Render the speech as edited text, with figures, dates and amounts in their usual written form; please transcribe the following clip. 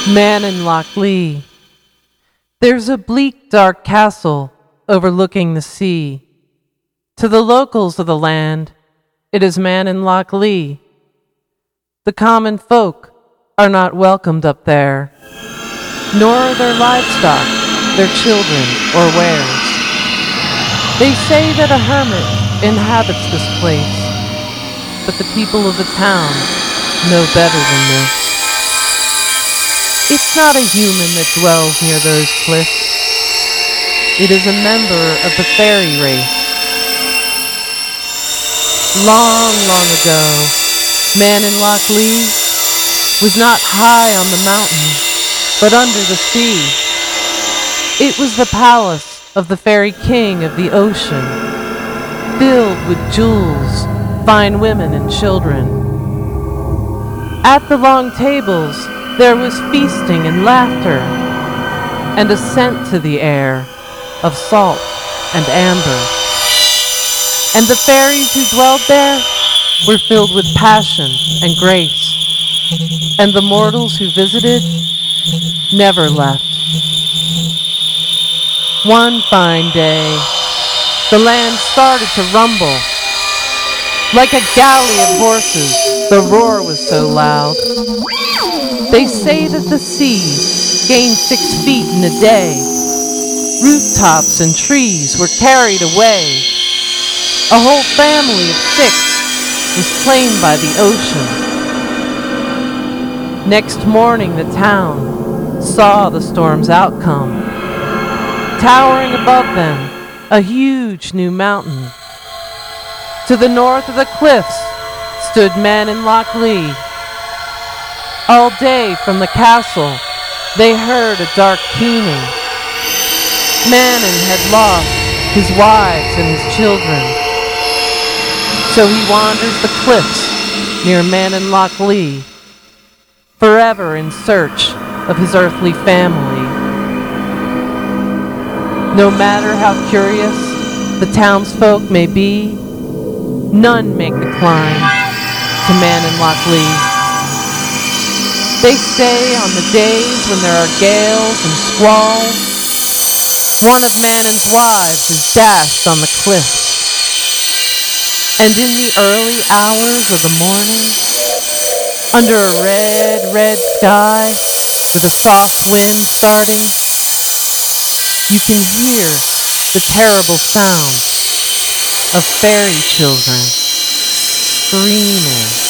Man in Loch Lee. There's a bleak, dark castle overlooking the sea. To the locals of the land, it is Man in Loch Lee. The common folk are not welcomed up there, nor are their livestock, their children, or wares. They say that a hermit inhabits this place, but the people of the town know better than this. It's not a human that dwells near those cliffs. It is a member of the fairy race. Long, long ago, Man in Loch Lee was not high on the mountain, but under the sea. It was the palace of the fairy king of the ocean, filled with jewels, fine women, and children. At the long tables, there was feasting and laughter, and a scent to the air of salt and amber. And the fairies who dwelled there were filled with passion and grace, and the mortals who visited never left. One fine day, the land started to rumble. Like a galley of horses, the roar was so loud. They say that the sea gained 6 feet in a day. Rooftops and trees were carried away. A whole family of 6 was claimed by the ocean. Next morning, the town saw the storm's outcome. Towering above them, a huge new mountain. To the north of the cliffs stood Man in Loch Lee. All day from the castle, they heard a dark keening. Manon had lost his wives and his children. So he wanders the cliffs near Man in Loch Lee, forever in search of his earthly family. No matter how curious the townsfolk may be, none make the climb to Man in Loch Lee. They say on the days when there are gales and squalls, one of Manon's wives is dashed on the cliffs. And in the early hours of the morning, under a red, red sky, with a soft wind starting, you can hear the terrible sound of fairy children screaming.